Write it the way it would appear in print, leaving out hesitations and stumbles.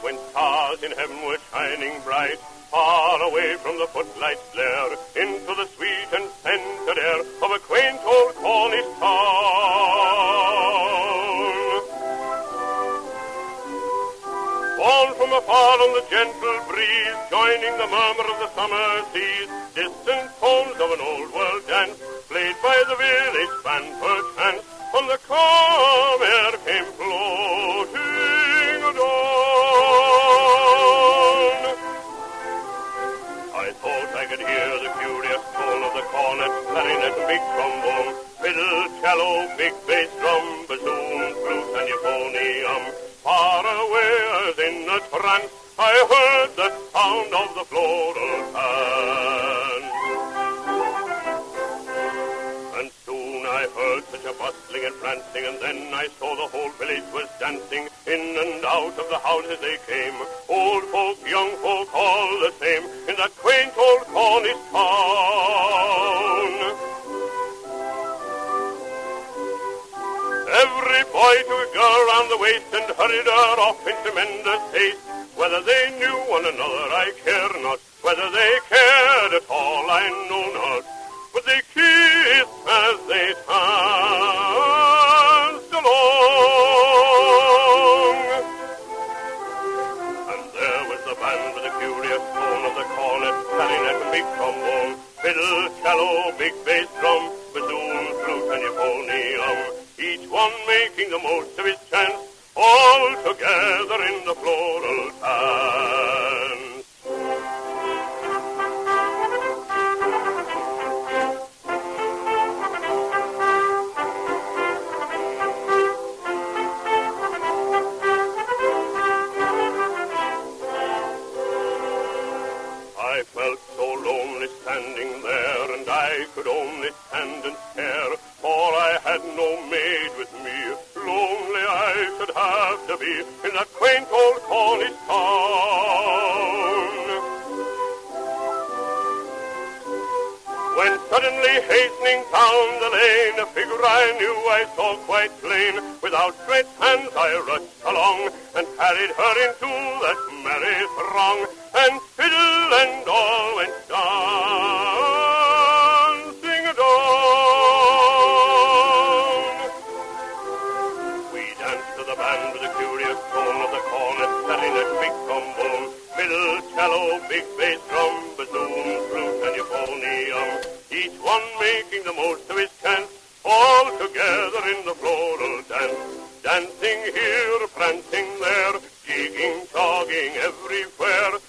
when stars in heaven were shining bright, far away from the footlights' glare, into the sweet and scented air of a quaint old Cornish town. Born from afar on the gentle breeze, joining the murmur of the summer seas, distant tones of an old world dance, played by the village band perchance, from the calm air came floating dawn. I thought I could hear the curious tone of the cornet, clarinet, big trombone, fiddle, cello, big bass drum, bassoon, flute, and euphonium. Far away as in a trance, I heard the sound of the floral hand. And soon I heard such a bustling and prancing, and then I saw the whole village was dancing. In and out of the houses they came, old folk, young folk, all the same, in that quaint old Cornish town. Every boy took a girl round the waist and hurried her off in tremendous haste. Whether they knew one another, I care not. Whether they cared at all, I know not. But they kissed as they danced along. And there was the band with the curious tone of the cornet, clarinet, and big trombone, fiddle, cello, big bass drum, bassoon, flute, and euphonium. Each one making the most of his chance, all together in the floral dance. I felt so lonely standing there, and I could only stand and stare, for I had no maid with me. Lonely I should have to be in that quaint old Cornish town. When suddenly hastening down the lane, a figure I knew I saw quite plain. With outstretched hands I rushed along, and carried her into that merry throng, and fiddle and all went dancing down. We danced to the band with the curious tone of the cornet, clarinet, big trombone, fiddle, cello, big bass drum, bassoon, flute, and euphonium. Each one making the most of his chance, all together in the floral dance. Dancing here, prancing there, jigging, jogging everywhere,